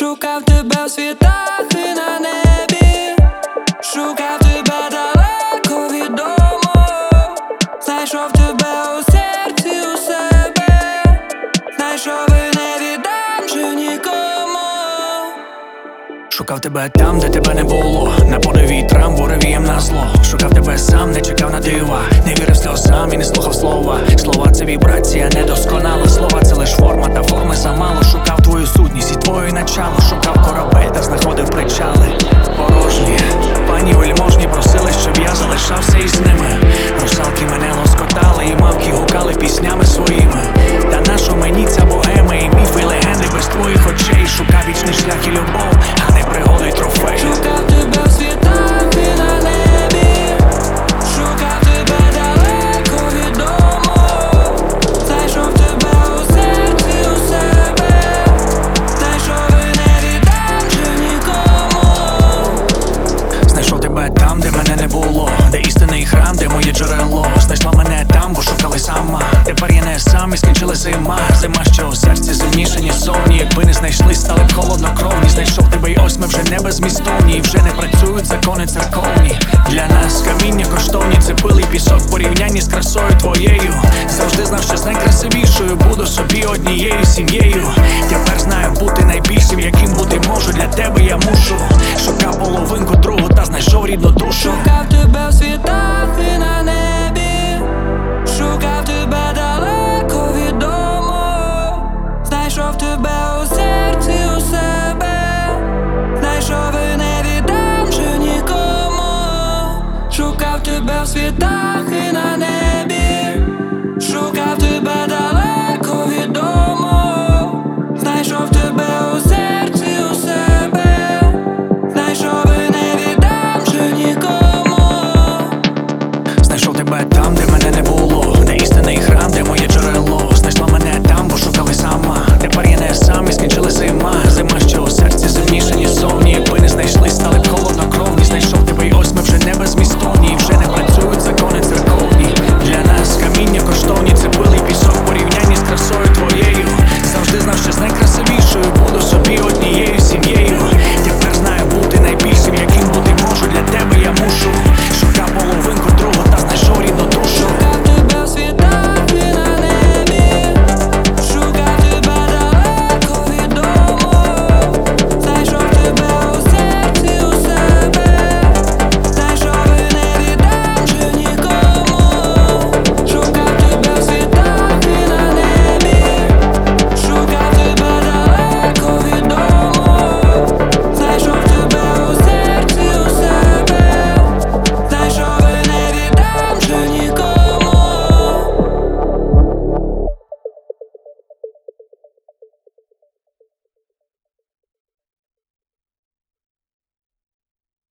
Шукав тебе в світах і на небі, шукав тебе далеко від дому, знайшов тебе у серці у себе, знайшов і не віддам вже нікому. Шукав тебе там, де тебе не було, на подив вітрам, буревієм на зло. Шукав тебе сам, не чекав на дива, не вірив сльозам і не слухав слова. Слова — це вібрація недосконала, слова — це лиш форма, та форми замало. Шукав твою сутність і твоє начало, шукав корабель та знаходив причали порожні. Пані вельможні просили, щоб я залишався із ними. Русалки мене лоскотали і мавки гукали піснями своїми. Та нащо мені ця богема і міфи, і легенди без твоїх очей? Шукав вічний шлях і любов, а не пригоди й трофей. Шукав тебе в світах і на небі, шукав тебе далеко від дому, знайшов тебе у серці у себе, знайшов і не віддам вже нікому. Знайшов тебе там, де мене не було, де істинний храм, де моє джерело. Знайшла мене там, бо шукали сама. Тепер я не сам і скінчила зима. Зима, що у серці зимніша, ніж совні. Якби не знайшли, стали б холоднокровні. Знайшов тебе й ось ми вже не безмістовні, і вже не працюють закони церковні. Для нас каміння коштовні, це пил і пісок в порівнянні з красою твоєю. Завжди знав, що з найкрасивішою буду собі однією сім'єю. Тепер знаю бути найбільшим, яким бути можу. Для тебе я мушу. Шукав половинку другу та знайшов рідну душу. Шукав тебе в світах і на небі, шукав тебе далеко від дому, знайшов тебе у серці у себе, знайшов і не віддам вже нікому. Шукав тебе в світах і